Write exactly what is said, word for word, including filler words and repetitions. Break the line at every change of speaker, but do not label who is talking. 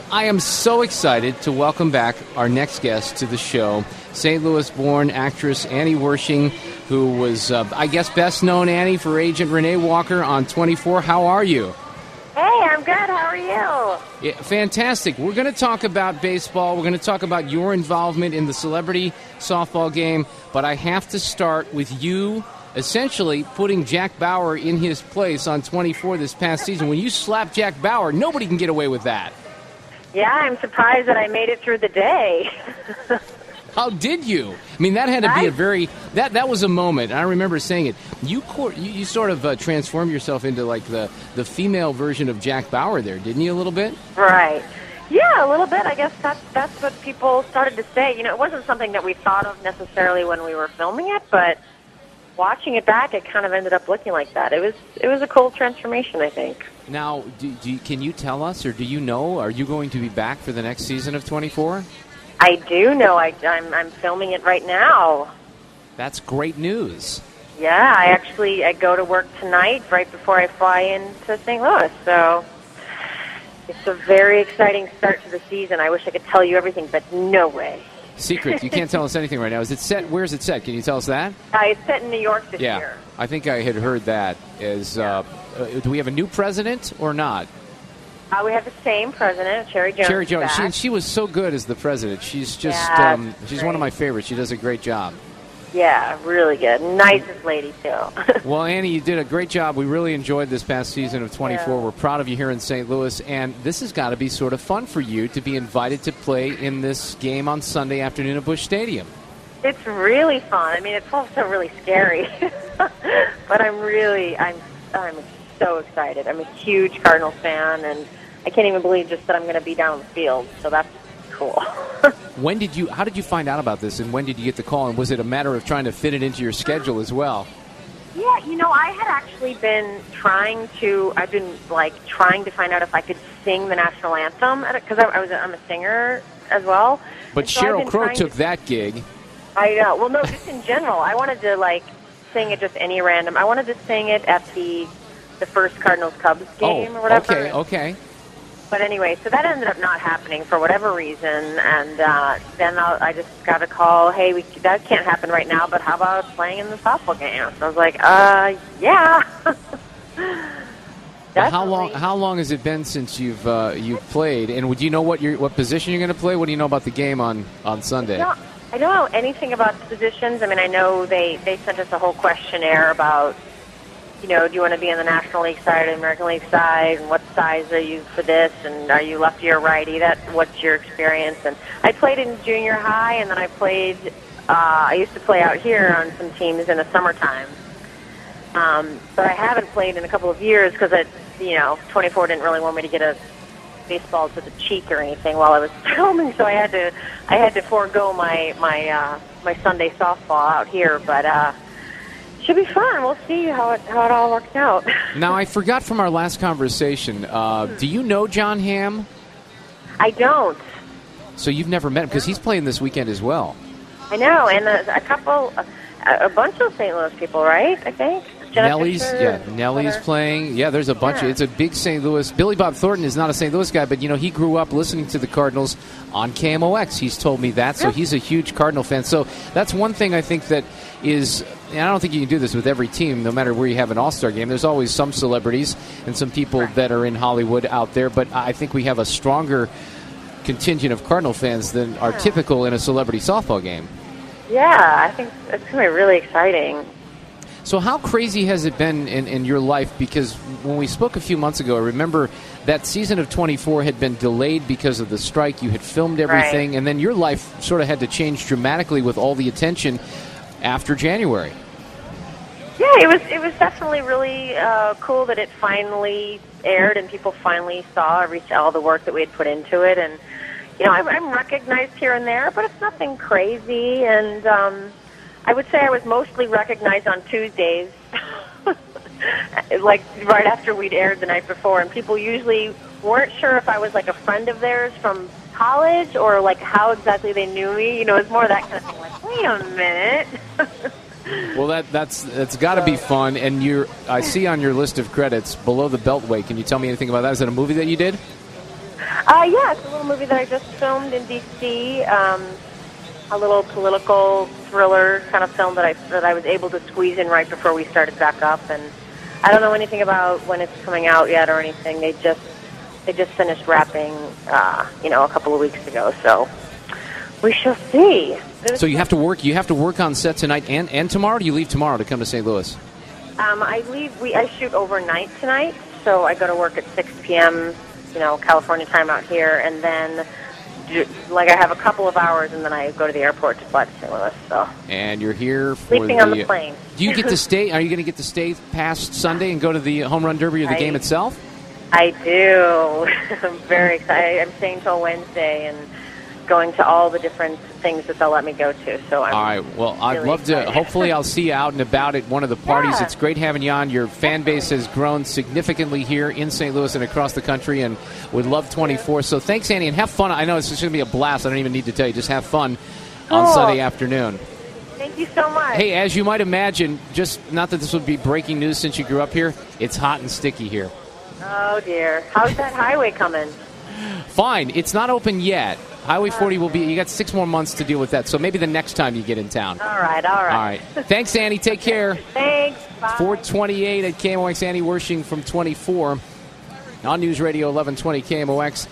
I am so excited to welcome back our next guest to the show, Saint Louis-born actress Annie Wersching, who was, uh, I guess, best known, Annie, for Agent Renee Walker on twenty-four. How are you?
Hey, I'm good. How are you?
Yeah, fantastic. We're going to talk about baseball. We're going to talk about your involvement in the celebrity softball game, but I have to start with you essentially putting Jack Bauer in his place on twenty-four this past season. When you slap Jack Bauer, nobody can get away with that.
Yeah, I'm surprised that I made it through the day.
How did you? I mean, that had to be a very that that was a moment. I remember saying it. You you, you sort of uh, transformed yourself into like the the female version of Jack Bauer there, didn't you? A little bit.
Right. Yeah, a little bit. I guess that's that's what people started to say. You know, it wasn't something that we thought of necessarily when we were filming it, but watching it back, it kind of ended up looking like that. It was it was a cool transformation, I think.
Now, do, do, can you tell us, or do you know, are you going to be back for the next season of twenty-four?
I do know. I, I'm, I'm filming it right now.
That's great news.
Yeah, I actually I go to work tonight right before I fly into Saint Louis. So it's a very exciting start to the season. I wish I could tell you everything, but no way.
Secret. You can't tell us anything right now. Is it set? Where's it set? Can you tell us that?
Uh, it's set in New York this
yeah,
year.
I think I had heard that. Is uh, uh, do we have a new president or not?
Uh, we have the same president, Cherry Jones.
Cherry Jones.
Back.
She, she was so good as the president. She's just
yeah,
um, she's
great.
one of my favorites. She does a great job.
Yeah, really good. Nicest lady, too.
Well, Annie, you did a great job. We really enjoyed this past season of twenty-four.
Yeah.
We're proud of you here in Saint Louis. And this has got to be sort of fun for you to be invited to play in this game on Sunday afternoon at Busch Stadium.
It's really fun. I mean, it's also really scary. But I'm really, I'm, I'm so excited. I'm a huge Cardinals fan, and I can't even believe just that I'm going to be down the field. So that's cool.
When did you? How did you find out about this, and when did you get the call? And was it a matter of trying to fit it into your schedule as well?
Yeah, you know, I had actually been trying to. I've been like trying to find out if I could sing the national anthem because I, I was. I'm a singer as well.
But
so
Sheryl Crow took
to,
that gig.
I know. Well, no, just in general, I wanted to like sing it just any random. I wanted to sing it at the the first Cardinals Cubs game
oh,
or whatever.
Okay, okay.
But anyway, so that ended up not happening for whatever reason, and uh, then I'll, I just got a call, hey, we, that can't happen right now, but how about playing in the softball game? So I was like, uh, yeah.
How long? How long has it been since you've uh, you've played? And would you know what your what position you're going to play? What do you know about the game on, on Sunday?
No, I don't know anything about the positions. I mean, I know they, they sent us a whole questionnaire about, you know, do you want to be on the National League side or the American League side, and what size are you for this, and are you lefty or righty? That what's your experience? And I played in junior high, and then I played. Uh, I used to play out here on some teams in the summertime, um, but I haven't played in a couple of years because it, you know, twenty-four didn't really want me to get a baseball to the cheek or anything while I was filming, so I had to I had to forego my my uh, my Sunday softball out here, but. Uh, Should be fun. We'll see how it how it all works out.
Now, I forgot from our last conversation. Uh, do you know Jon Hamm?
I don't.
So you've never met him because he's playing this weekend as well.
I know, and a, a couple, a, a bunch of Saint Louis people, right? I think. Jenna
Nellie's,
Fisher,
yeah, Nellie's
Twitter.
playing. Yeah, there's a bunch.
Yeah.
Of, it's a big Saint Louis. Billy Bob Thornton is not a Saint Louis guy, but you know he grew up listening to the Cardinals on K M O X. He's told me that, so
Yeah.
he's a huge Cardinal fan. So that's one thing I think that is. And I don't think you can do this with every team, no matter where you have an all-star game. There's always some celebrities and some people
right.
that are in Hollywood out there, but I think we have a stronger contingent of Cardinal fans than are
yeah.
typical in a celebrity softball game.
Yeah, I think it's going to be really exciting.
So how crazy has it been in, in your life? Because when we spoke a few months ago, I remember that season of twenty-four had been delayed because of the strike. You had filmed everything,
right.
and then your life sort of had to change dramatically with all the attention after January.
Yeah, it was it was definitely really uh, cool that it finally aired and people finally saw every, all the work that we had put into it. And, you know, I'm, I'm recognized here and there, but it's nothing crazy. And um, I would say I was mostly recognized on Tuesdays, like right after we'd aired the night before. And people usually weren't sure if I was like a friend of theirs from college or like how exactly they knew me. You know, it's more that kind of thing, like, wait a minute.
Well, that that's that's got to be fun. And you're, I see on your list of credits below the Beltway. Can you tell me anything about that? Is that a movie that you did?
Uh, yeah, it's a little movie that I just filmed in D C. Um, a little political thriller kind of film that I that I was able to squeeze in right before we started back up. And I don't know anything about when it's coming out yet or anything. They just they just finished wrapping, uh, you know, a couple of weeks ago. So we shall see.
So you have to work. You have to work on set tonight and, and tomorrow. Or do you leave tomorrow to come to Saint Louis?
Um, I leave. We I shoot overnight tonight, so I go to work at six p.m. You know, California time out here, and then do, like I have a couple of hours, and then I go to the airport to fly to Saint Louis. So.
And you're here for
sleeping
the,
on the plane.
Do you get to stay? Are you going to get to stay past Sunday and go to the home run derby or the
I,
game itself?
I do. I'm very excited. I'm staying till Wednesday and going to all the different things that they'll let me go to. So I'm
all right. Well,
really
I'd love
excited.
to. Hopefully, I'll see you out and about at one of the parties.
Yeah.
It's great having you on. Your fan base has grown significantly here in Saint Louis and across the country, and would love twenty-four. So thanks, Annie, and have fun. I know it's just going to be a blast. I don't even need to tell you. Just have fun on
Cool.
Sunday afternoon.
Thank you so much.
Hey, as you might imagine, just not that this would be breaking news since you grew up here, it's hot and sticky here.
Oh, dear. How's that highway coming?
Fine. It's not open yet. Highway forty will be, you got six more months to deal with that, so maybe the next time you get in town.
All right, all right.
All right. Thanks, Annie. Take care.
Thanks. Bye.
four twenty-eight at K M O X, Annie Wershing from twenty-four. On News Radio eleven twenty K M O X.